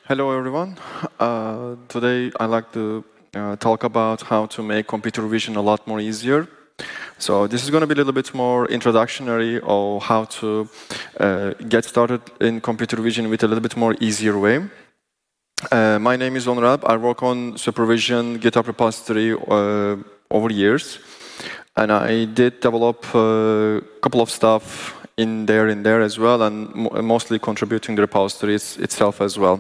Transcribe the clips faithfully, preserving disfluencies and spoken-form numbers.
Hello, everyone. Uh, today, I'd like to uh, talk about how to make computer vision a lot more easier. So this is going to be a little bit more introductory of how to uh, get started in computer vision with a little bit more easier way. Uh, my name is Onur Alp. I work on Supervision GitHub repository uh, over years. And I did develop a couple of stuff in there and there as well, and mo mostly contributing the repository itself as well.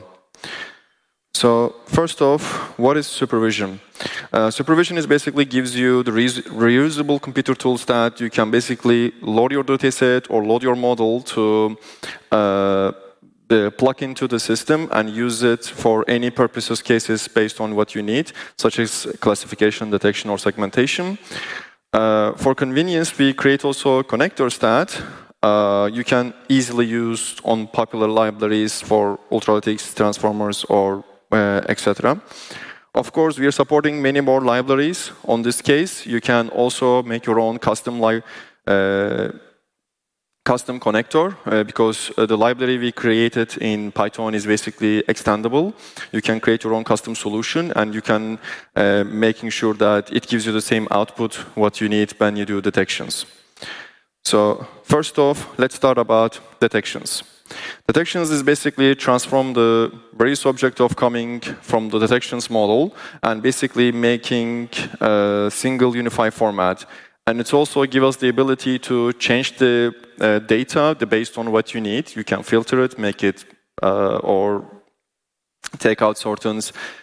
So first off, what is supervision? Uh, supervision is basically gives you the re reusable computer tools that you can basically load your dataset or load your model to uh, the plug into the system and use it for any purposes cases based on what you need, such as classification, detection, or segmentation. Uh, for convenience, we create also connectors that uh, you can easily use on popular libraries for Ultralytics, transformers, or uh, et cetera. Of course, we are supporting many more libraries. On this case, you can also make your own custom li uh, custom connector uh, because uh, the library we created in Python is basically extendable. You can create your own custom solution, and you can uh, making sure that it gives you the same output what you need when you do detections. So first off, let's start about detections. Detections is basically transform the various object of coming from the detections model and basically making a single unified format. And it also gives us the ability to change the uh, data based on what you need. You can filter it, make it, uh, or take out certain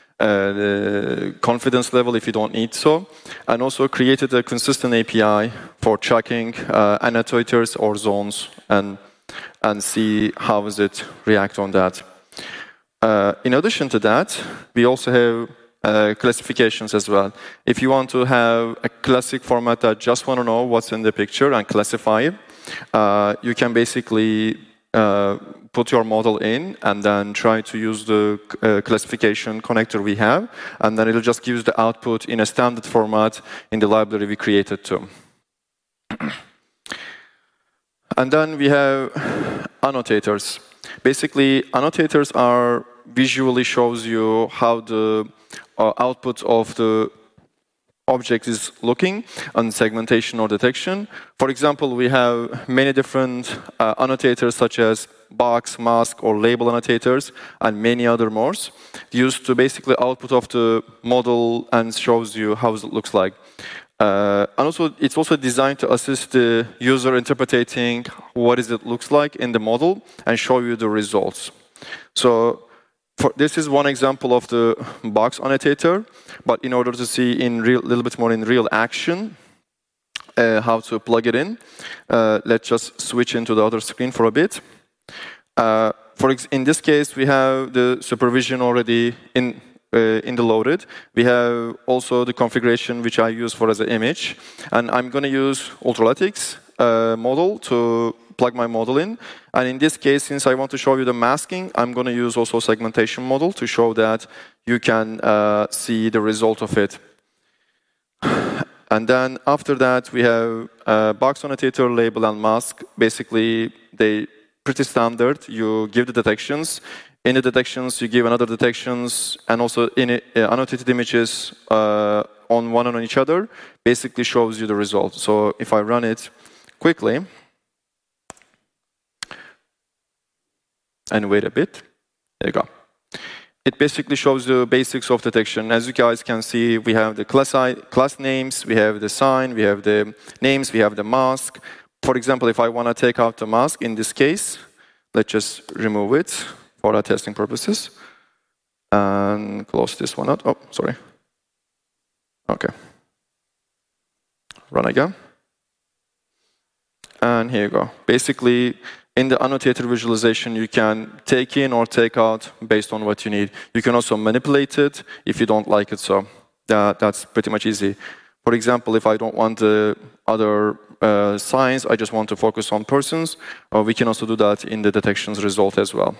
uh, confidence level if you don't need so. And also created a consistent A P I for tracking uh, annotators or zones and, and see how does it react on that. Uh, in addition to that, we also have Uh, classifications as well. If you want to have a classic format that just want to know what's in the picture and classify it, uh, you can basically uh, put your model in and then try to use the uh, classification connector we have, and then it'll just give you the output in a standard format in the library we created too. And then we have annotators. Basically, annotators are visually shows you how the uh, output of the object is looking on segmentation or detection. For example, we have many different uh, annotators such as box, mask, or label annotators, and many other more, used to basically output of the model and shows you how it looks like. Uh, and also, it's also designed to assist the user interpreting what is it looks like in the model and show you the results. So for, this is one example of the box annotator, but in order to see in real, little bit more in real action uh, how to plug it in, uh, let's just switch into the other screen for a bit. Uh, for ex in this case, we have the supervision already in uh, in the loaded. We have also the configuration which I use for as an image, and I'm going to use Ultralytics uh, model to plug my model in. And in this case, since I want to show you the masking, I'm going to use also segmentation model to show that you can uh, see the result of it. And then after that, we have uh, box annotator, label, and mask. Basically, they pretty standard. You give the detections. In the detections, you give another detections, and also in it, uh, annotated images uh, on one and on each other. Basically, shows you the result. So if I run it quickly and wait a bit, there you go. It basically shows the basics of detection. As you guys can see, we have the class, class names, we have the sign, we have the names, we have the mask. For example, if I want to take out the mask in this case, let's just remove it for our testing purposes and close this one out. Oh, sorry. Okay. Run again. And here you go. Basically, in the annotator visualization, you can take in or take out based on what you need. You can also manipulate it if you don't like it, so that, that's pretty much easy. For example, if I don't want the other uh, signs, I just want to focus on persons, uh, we can also do that in the detections result as well.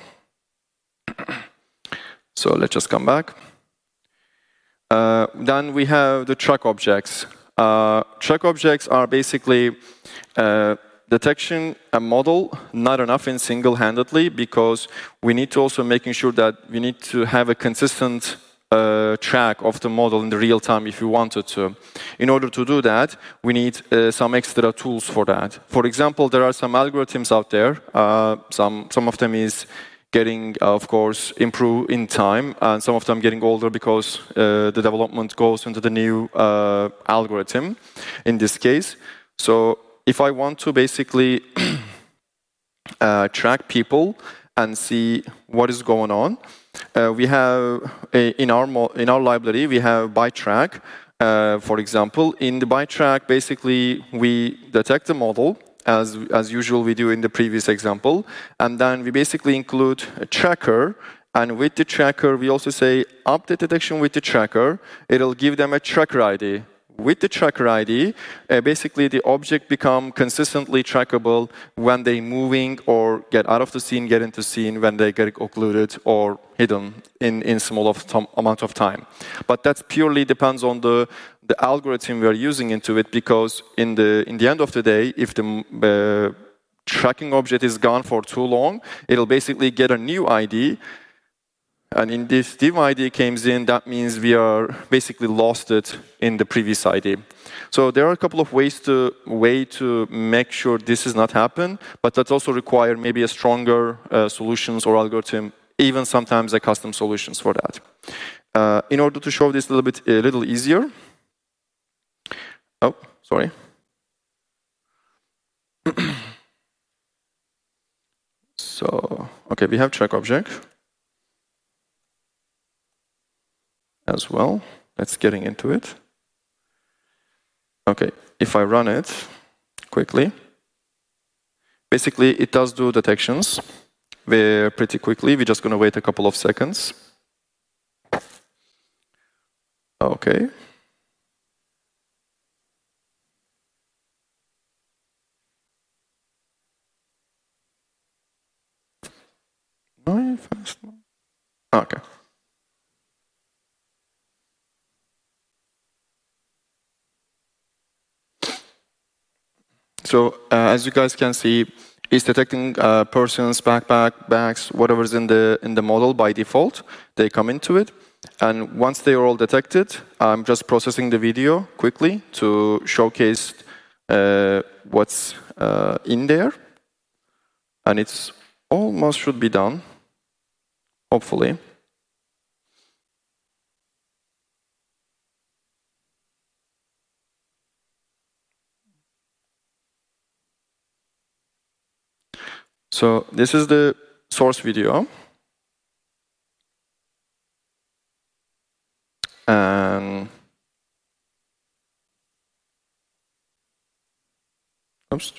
So let's just come back. Uh, then we have the track objects. Uh, track objects are basically uh, detection and model, not enough in single-handedly, because we need to also making sure that we need to have a consistent uh, track of the model in the real time if you wanted to. In order to do that, we need uh, some extra tools for that. For example, there are some algorithms out there. Uh, some, some of them is getting, uh, of course, improve in time, and some of them getting older because uh, the development goes into the new uh, algorithm in this case. So if I want to basically uh, track people and see what is going on, uh, we have a, in our in our library we have ByteTrack. Uh, for example, in the ByteTrack, basically we detect the model as as usual we do in the previous example, and then we basically include a tracker. And with the tracker, we also say update detection with the tracker. It'll give them a tracker I D. With the tracker I D, uh, basically the object become consistently trackable when they moving or get out of the scene, get into scene, when they get occluded or hidden in, in small of amount of time. But that purely depends on the, the algorithm we are using into it, because in the, in the end of the day, if the uh, tracking object is gone for too long, it'll basically get a new I D. And in this div I D comes in, that means we are basically lost it in the previous I D. So there are a couple of ways to way to make sure this does not happen, but that also require maybe a stronger uh, solutions or algorithm, even sometimes a custom solutions for that. Uh, in order to show this a little bit a little easier. Oh, sorry. So okay, we have track object as well. Let's getting into it. Okay, if I run it quickly, basically it does do detections very pretty quickly. We're just going to wait a couple of seconds. Okay. Okay. So uh, as you guys can see, it's detecting uh, persons, backpack, bags, whatever's in the in the model by default. They come into it, and once they are all detected, I'm just processing the video quickly to showcase uh, what's uh, in there, and it's almost should be done, hopefully. So this is the source video. And oops.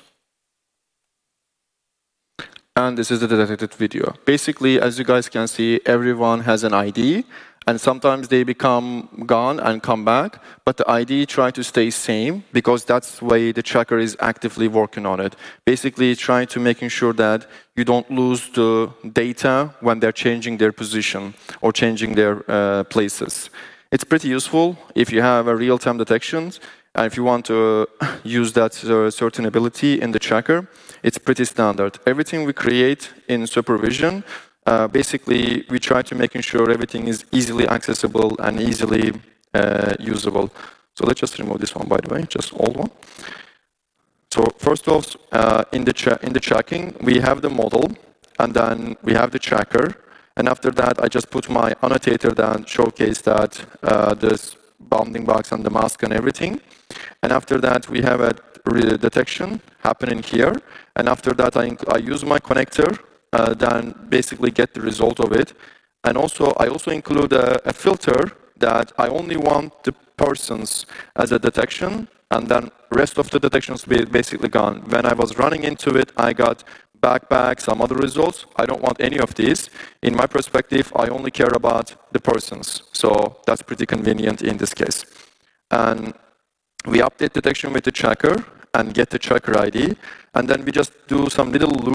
And this is the detected video. Basically, as you guys can see, everyone has an I D, and sometimes they become gone and come back, but the I D try to stay same, because that's the way the tracker is actively working on it. Basically, trying to making sure that you don't lose the data when they're changing their position or changing their uh, places. It's pretty useful if you have a real-time detection, and if you want to use that uh, certain ability in the tracker. It's pretty standard. Everything we create in supervision, uh, basically we try to making sure everything is easily accessible and easily uh, usable. So let's just remove this one, by the way, just old one. So first off, uh, in the tra in the tracking, we have the model, and then we have the tracker, and after that, I just put my annotator that showcase that uh, this bounding box and the mask and everything. And after that, we have a detection happening here. And after that, I, I use my connector, uh, then basically get the result of it. And also, I also include a, a filter that I only want the persons as a detection, and then rest of the detections be basically gone. When I was running into it, I got backpack, some other results. I don't want any of these. In my perspective, I only care about the persons. So that's pretty convenient in this case. And we update detection with the tracker and get the tracker I D. And then we just do some little loop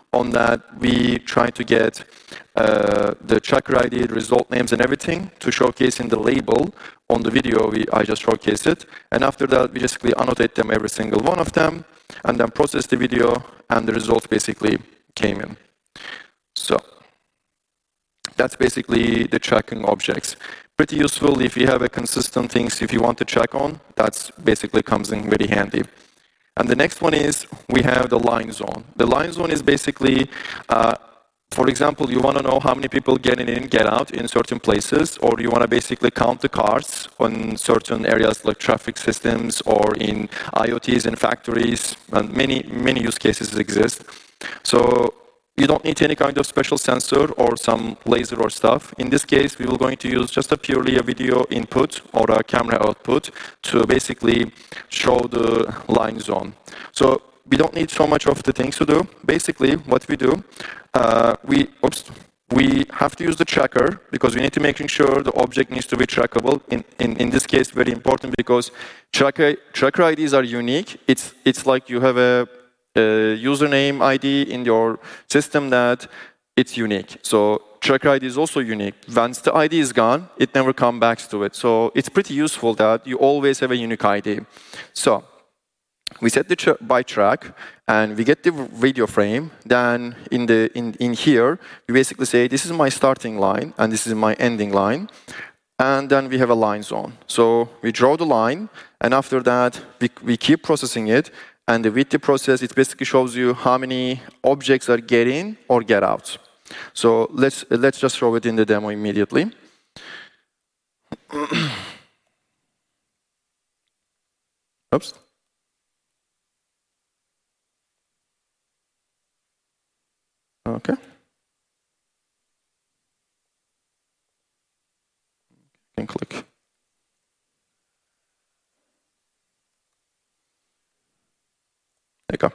On that, we try to get uh, the tracker I D, the result names, and everything to showcase in the label on the video. We, I just showcased it. And after that, we basically annotate them, every single one of them, and then process the video, and the results basically came in. So that's basically the tracking objects. Pretty useful if you have a consistent things if you want to track on. That's basically comes in very handy. And the next one is we have the line zone. The line zone is basically, uh, for example, you want to know how many people get in and get out in certain places, or you want to basically count the cars on certain areas like traffic systems or in I O Ts in factories, and many, many use cases exist. So you don't need any kind of special sensor or some laser or stuff. In this case, we will going to use just a purely a video input or a camera output to basically show the line zone. So we don't need so much of the things to do. Basically, what we do, uh, we, oops, we have to use the tracker because we need to make sure the object needs to be trackable. In, in, in this case, very important because tracker, tracker I Ds are unique. It's, it's like you have a Uh, username I D in your system that it's unique. So tracker I D is also unique. Once the I D is gone, it never comes back to it. So it's pretty useful that you always have a unique I D. So we set the tra by track, and we get the video frame. Then in the in, in here, we basically say this is my starting line and this is my ending line. And then we have a line zone. So we draw the line, and after that, we, we keep processing it. And with the process, it basically shows you how many objects are get in or get out. So let's, let's just show it in the demo immediately. Oops. Okay. You can click. There you go.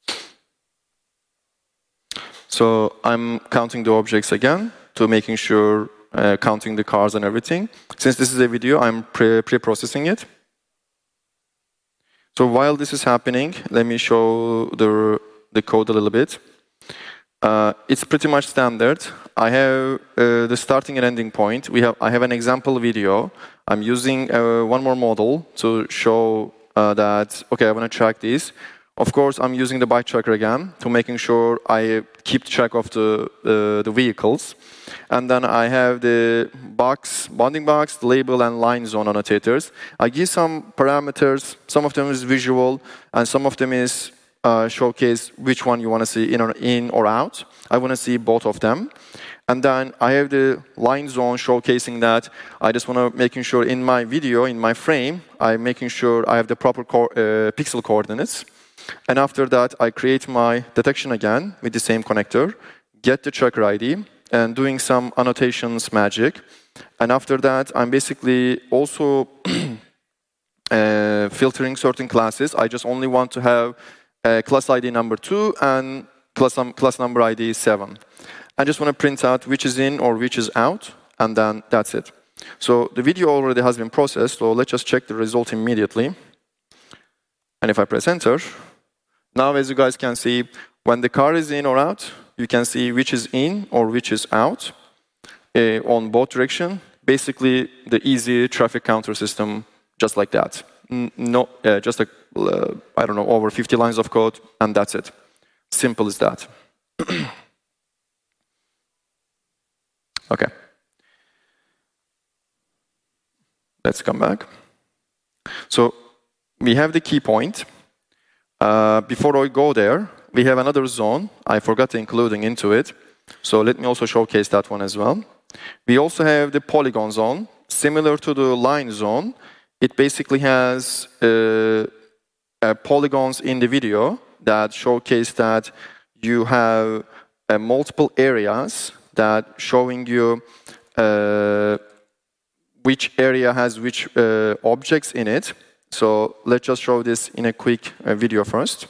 So I'm counting the objects again to making sure, uh, counting the cars and everything. Since this is a video, I'm pre- pre-processing it. So while this is happening, let me show the, the code a little bit. Uh, it's pretty much standard. I have uh, the starting and ending point. We have, I have an example video. I'm using uh, one more model to show uh, that, okay, I want to track this. Of course, I'm using the bike tracker again to making sure I keep track of the, uh, the vehicles. And then I have the box, bounding box, the label, and line zone annotators. I give some parameters. Some of them is visual, and some of them is uh, showcase which one you want to see in or, in or out. I want to see both of them. And then I have the line zone showcasing that I just want to making sure in my video, in my frame, I'm making sure I have the proper co uh, pixel coordinates. And after that, I create my detection again with the same connector, get the tracker I D, and doing some annotations magic. And after that, I'm basically also uh, filtering certain classes. I just only want to have uh, class I D number two and class, um, class number I D seven. I just want to print out which is in or which is out, and then that's it. So the video already has been processed, so let's just check the result immediately. And if I press enter, now, as you guys can see, when the car is in or out, you can see which is in or which is out uh, on both directions. Basically, the easy traffic counter system, just like that. No, uh, just a, uh, I don't know, over fifty lines of code, and that's it. Simple as that. Okay. Let's come back. So we have the key point. Uh, before I go there, we have another zone. I forgot including into it. So let me also showcase that one as well. We also have the polygon zone. Similar to the line zone, it basically has uh, uh, polygons in the video that showcase that you have uh, multiple areas that showing you uh, which area has which uh, objects in it. So let's just show this in a quick uh, video first.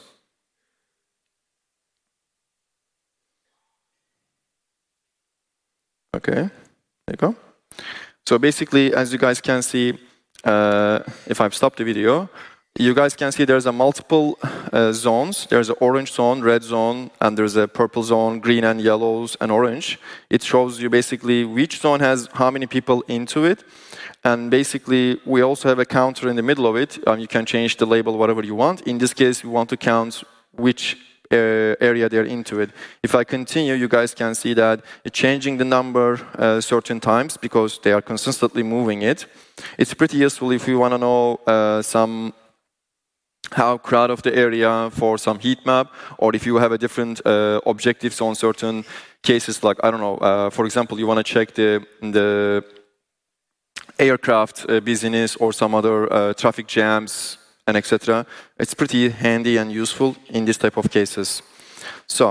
Okay, there you go. So basically, as you guys can see, uh, if I've stopped the video, you guys can see there's a multiple uh, zones. There's an orange zone, red zone, and there's a purple zone, green and yellows and orange. It shows you basically which zone has how many people into it. And basically, we also have a counter in the middle of it. Um, you can change the label whatever you want. In this case, we want to count which uh, area they're into it. If I continue, you guys can see that it's changing the number uh, certain times because they are consistently moving it. It's pretty useful if you want to know uh, some how crowd of the area for some heat map, or if you have a different uh, objectives on certain cases, like, I don't know, uh, for example, you want to check the, the aircraft uh, business or some other uh, traffic jams and et cetera. It's pretty handy and useful in this type of cases. So,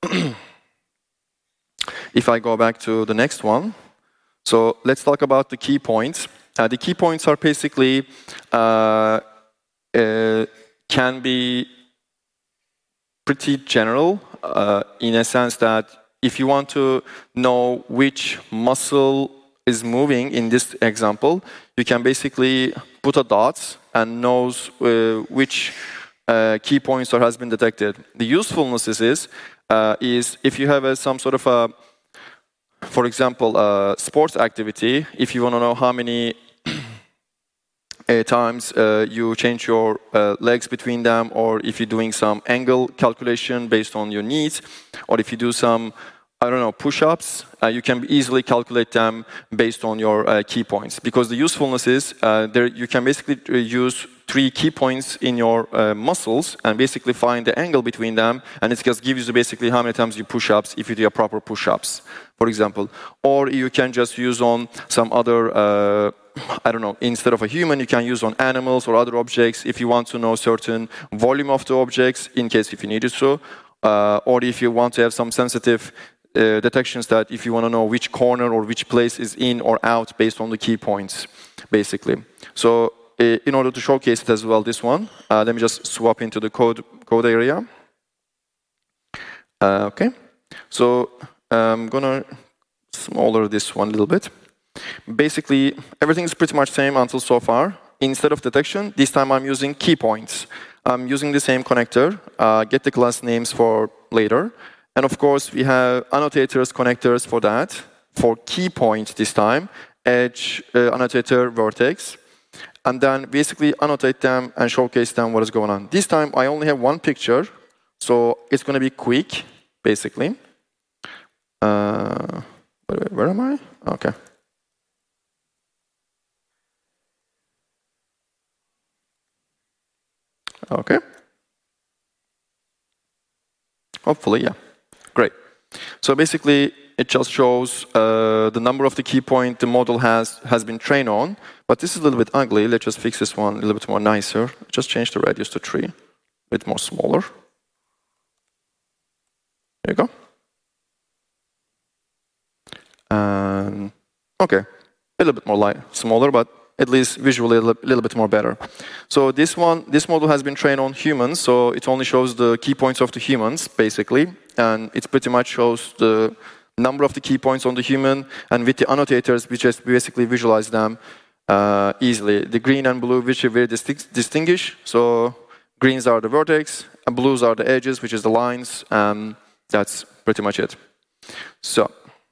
if I go back to the next one, so let's talk about the key points. Uh, the key points are basically uh, uh, can be pretty general uh, in a sense that if you want to know which muscle is moving in this example, you can basically put a dot and knows uh, which uh, key points or has been detected. The usefulness is, is, uh, is if you have a, some sort of a, for example, a sports activity, if you want to know how many uh, times uh, you change your uh, legs between them, or if you're doing some angle calculation based on your needs, or if you do some, I don't know, push-ups, uh, you can easily calculate them based on your uh, key points. Because the usefulness is, uh, there you can basically use three key points in your uh, muscles and basically find the angle between them, and it just gives you basically how many times you push-ups if you do a proper push-ups, for example. Or you can just use on some other, uh, I don't know, instead of a human, you can use on animals or other objects if you want to know certain volume of the objects, in case if you needed to, uh, or if you want to have some sensitive Uh, detections that if you want to know which corner or which place is in or out based on the key points, basically. So uh, in order to showcase it as well, this one, uh, let me just swap into the code, code area. Uh, okay, so I'm gonna smaller this one a little bit. Basically, everything is pretty much same until so far. Instead of detection, this time I'm using key points. I'm using the same connector, uh, get the class names for later. And of course, we have annotators, connectors for that, for key points this time, edge, uh, annotator, vertex. And then basically annotate them and showcase them what is going on. This time, I only have one picture, so it's going to be quick, basically. Uh, wait, where am I? Okay. Okay. Hopefully, yeah. Great. So basically, it just shows uh, the number of the key point the model has has been trained on. But this is a little bit ugly. Let's just fix this one a little bit more nicer. Just change the radius to three, a bit more smaller. There you go. Um, okay, a little bit more light, smaller, but at least visually a little bit more better. So this one, this model has been trained on humans, so it only shows the key points of the humans, basically, and it pretty much shows the number of the key points on the human, and with the annotators, we just basically visualize them uh, easily. The green and blue, which are very distinct, distinguished, so greens are the vertex, and blues are the edges, which is the lines, and that's pretty much it. So.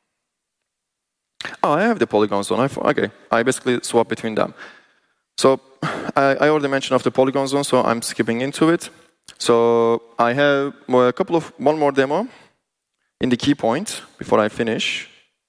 Oh, I have the polygon zone. I, okay, I basically swap between them. So I, I already mentioned of the polygon zone, so I'm skipping into it. So I have a couple of one more demo in the key point before I finish.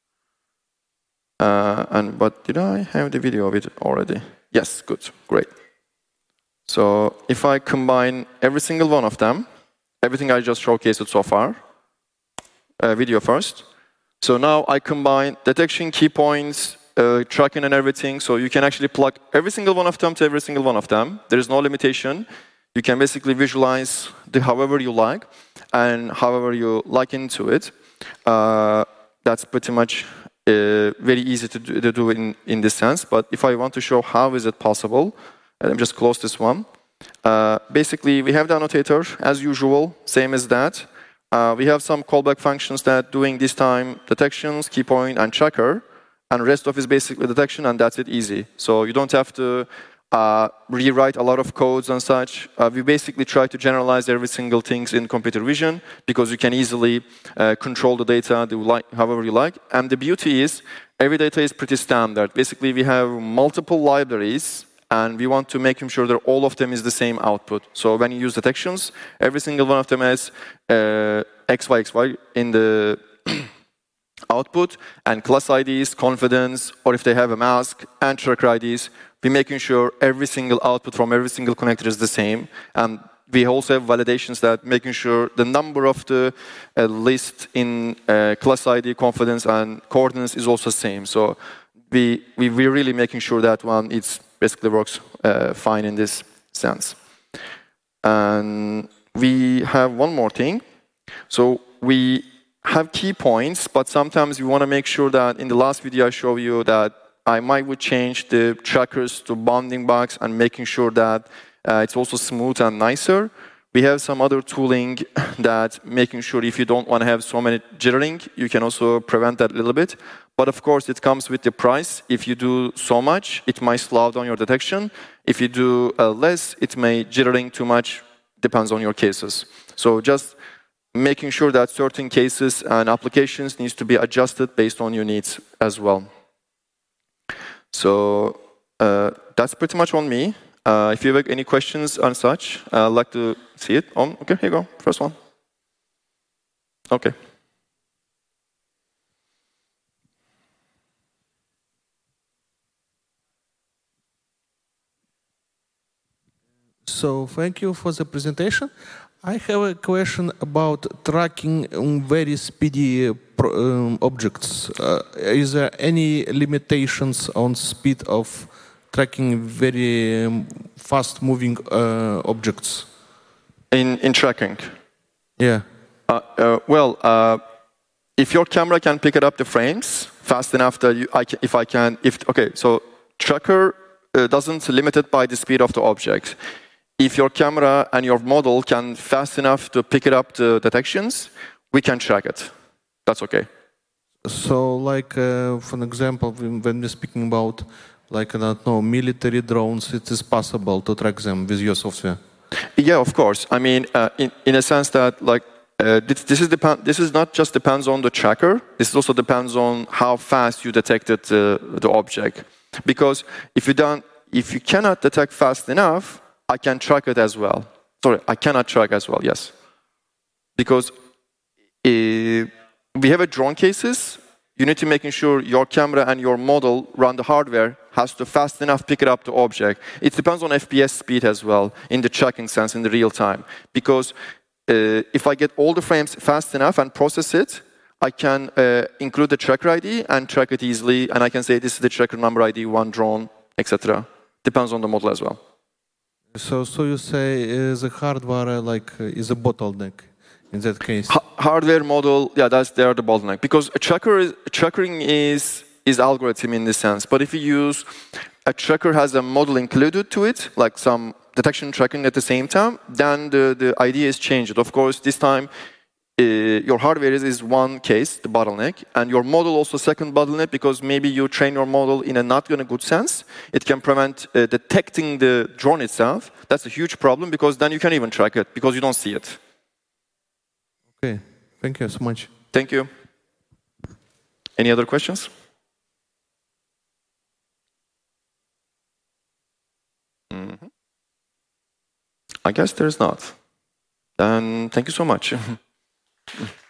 Uh, and but did I have the video of it already? Yes, good, great. So if I combine every single one of them, everything I just showcased so far, uh, video first. So now I combine detection, key points, uh, tracking and everything. So you can actually plug every single one of them to every single one of them. There is no limitation. You can basically visualize the however you like and however you like into it. Uh, that's pretty much uh, very easy to do, to do in, in this sense. But if I want to show how is it possible, let me just close this one. Uh, basically, we have the annotator as usual, same as that. Uh, we have some callback functions that doing this time detections, key point, and tracker, and rest of is basically detection, and that's it easy. So you don't have to uh, rewrite a lot of codes and such. Uh, we basically try to generalize every single thing in computer vision because you can easily uh, control the data do like, however you like. And the beauty is, every data is pretty standard. Basically, we have multiple libraries, and we want to make sure that all of them is the same output. So when you use detections, every single one of them has uh, X Y X Y in the output, and class I Ds, confidence, or if they have a mask, and tracker I Ds. We're making sure every single output from every single connector is the same. And we also have validations that making sure the number of the uh, list in uh, class I D, confidence, and coordinates is also the same. So we, we, we're really making sure that one it's basically works uh, fine in this sense. And we have one more thing. So we have key points, but sometimes we want to make sure that in the last video I showed you that I might would change the trackers to bounding box and making sure that uh, it's also smooth and nicer. We have some other tooling that making sure if you don't want to have so many jittering, you can also prevent that a little bit. But of course, it comes with the price. If you do so much, it might slow down your detection. If you do uh, less, it may jittering too much, depends on your cases. So just making sure that certain cases and applications needs to be adjusted based on your needs as well. So uh, that's pretty much on me. Uh, if you have any questions on such, I'd like to see it. Oh, okay, here you go. First one. Okay. So thank you for the presentation. I have a question about tracking um, very speedy uh, pro, um, objects. Uh, is there any limitations on speed of tracking very um, fast-moving uh, objects? In, in tracking? Yeah. Uh, uh, well, uh, if your camera can pick it up the frames fast enough that you, I can, if I can, if okay, so tracker uh, doesn't limit it by the speed of the object. If your camera and your model can fast enough to pick it up the detections, we can track it. That's okay. So, like, uh, for an example, when we're speaking about, like, I don't know, military drones, it is possible to track them with your software? Yeah, of course. I mean, uh, in, in a sense that, like, uh, this, this, is depend this is not just depends on the tracker, this also depends on how fast you detected uh, the object. Because if you, don't, if you cannot detect fast enough, I can track it as well. Sorry, I cannot track as well, yes. Because uh, we have a drone cases, you need to make sure your camera and your model run the hardware has to fast enough pick it up the object. It depends on F P S speed as well, in the tracking sense, in the real time. Because uh, if I get all the frames fast enough and process it, I can uh, include the tracker I D and track it easily, and I can say this is the tracker number I D, one drone, et cetera. Depends on the model as well. So, so you say uh, the hardware like uh, is a bottleneck in that case? H hardware model, yeah, that's there the bottleneck because a tracker is, trackering is is algorithm in this sense. But if you use a tracker has a model included to it, like some detection tracking at the same time, then the the idea is changed. Of course, this time uh, your hardware is, is one case, the bottleneck, and your model also second bottleneck because maybe you train your model in a not in a good sense. It can prevent uh, detecting the drone itself. That's a huge problem because then you can't even track it because you don't see it. Okay, thank you so much. Thank you. Any other questions? Mm-hmm. I guess there's not. Then thank you so much.